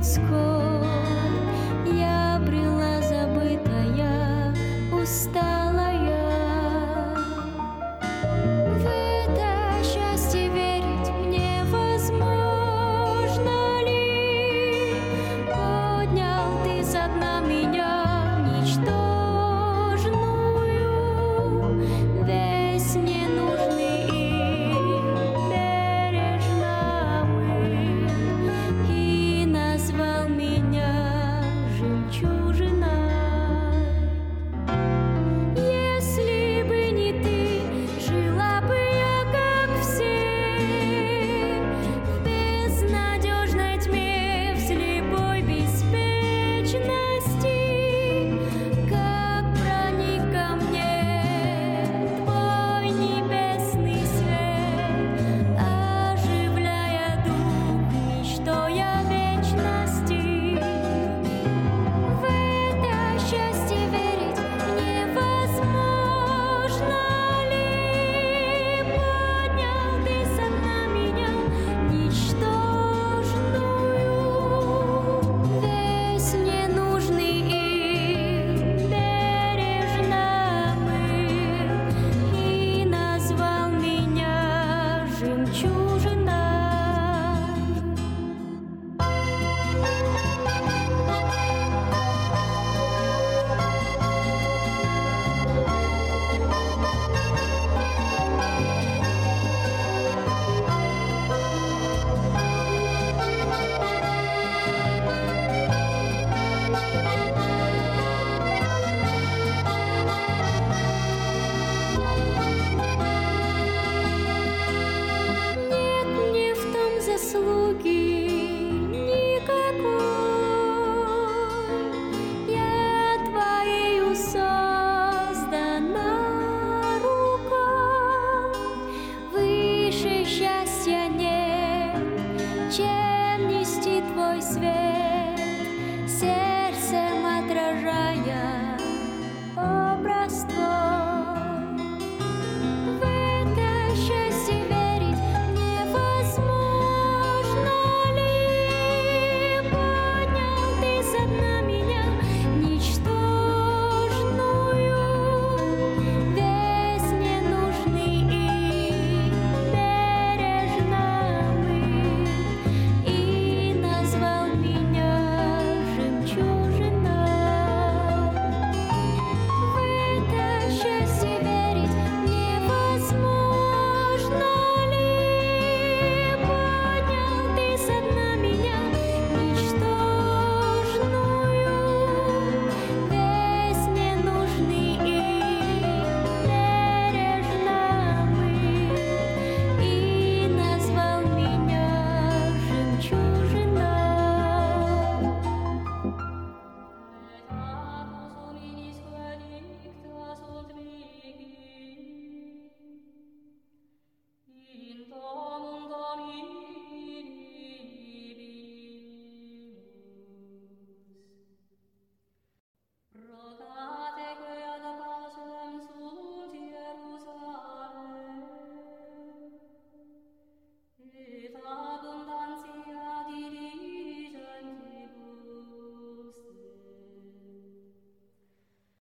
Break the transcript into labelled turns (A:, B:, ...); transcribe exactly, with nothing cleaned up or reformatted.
A: людской. Я брела забытая, усталая. В это счастье верить мне возможно ли? Поднял ты со дна меня ничтожную, весь ненужный им бережно мыл, и назвал меня жемчужиной. Если бы не ты, жила бы я как все, в безнадежной тьме, в слепой беспечности. Как проник ко мне твой небесный свет, оживляя дух мечтой о вечности. В это счастье верить мне возможно ли? Поднял ты со дна меня ничтожную, весь ненужный им бережно мыл, и назвал меня жемчужиной. Нет мне в том заслуги никакой, я твоею создана рукой. Выше счастья нет, чем нести твой свет, сердцем отражая образ твой.